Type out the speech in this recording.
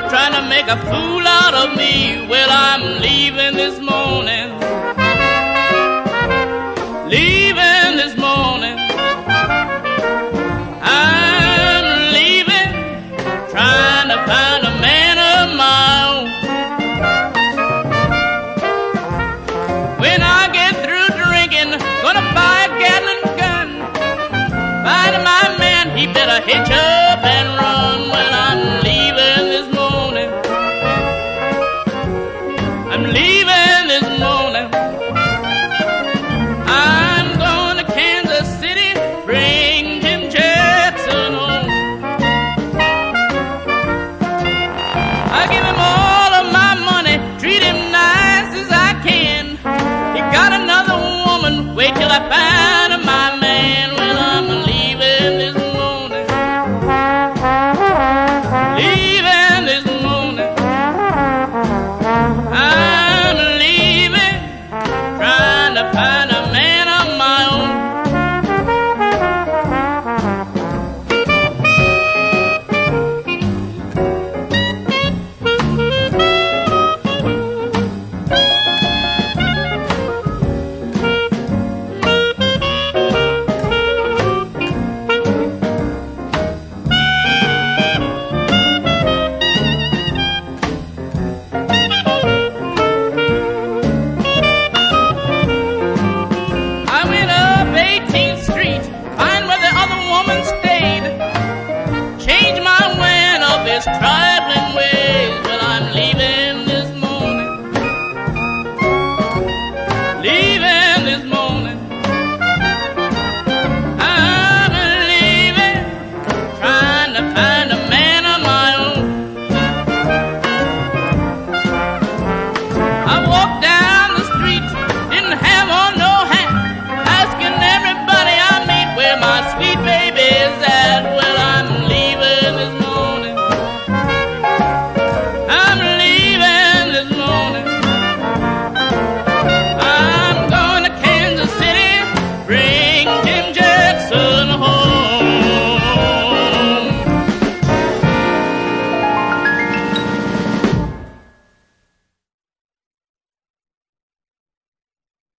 trying to make a fool out of me. Well, I'm leaving this morning. Leaving this morning. I'm leaving, trying to find a man of my own. When I get through drinking, gonna buy a Gatling gun. Find my man, he better hitch up and run. Well, I'm leaving this morning. I'm leaving this morning. I'm going to Kansas City, bring Jim Jackson home. I give him all of my money, treat him nice as I can. He got another woman, wait till I find my man. Well, I'm leaving this morning. Leaving this morning. I'm leaving, trying to find a man of my own. I went up 18th Street, find where the other woman stayed. Changed my man of his trifling ways. Well, I'm leaving this morning. Leaving this morning. I'm leaving, trying to find a man of my own. I walked down the street, didn't have on no hat, asking everybody I meet where my sweet baby is at. Well,